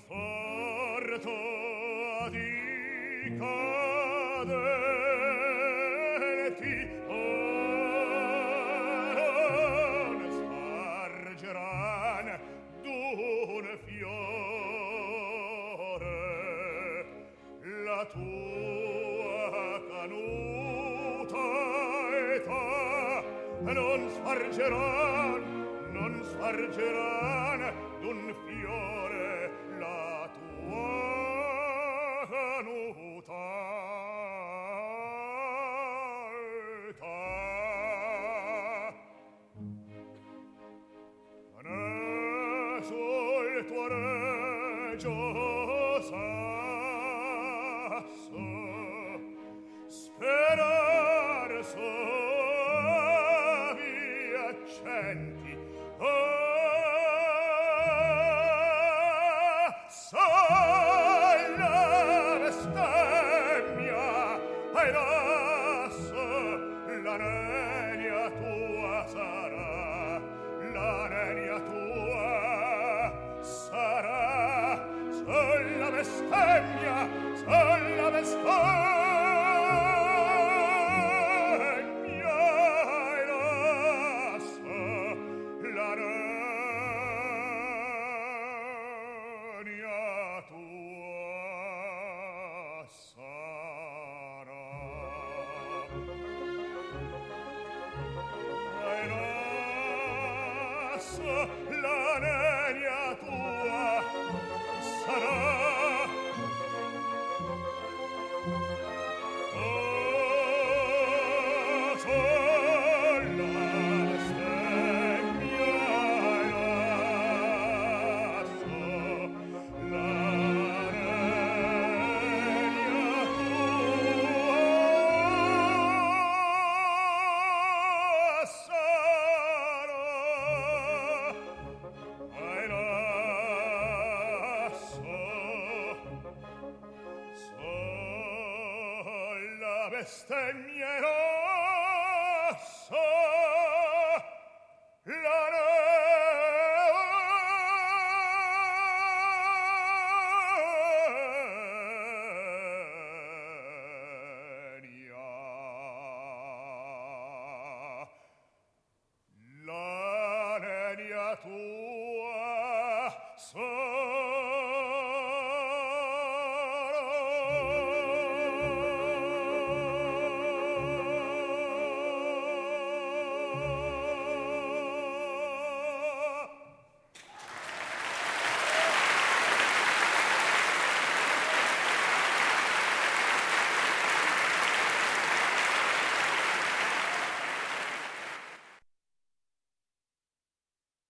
conforto di cadenti non spargeran d'un fiore la tua canuta età, non spargeran d'un fiore la tua canuta età. Adesso il tuo regio sasso sperar soavi accenti sola bestemmia ai lasso la nenia tua sarà, la nenia tua sarà, sola bestemmia ai lasso la nenia tua sarà. Ai lasso la nenia tua sarà. Bestemmierò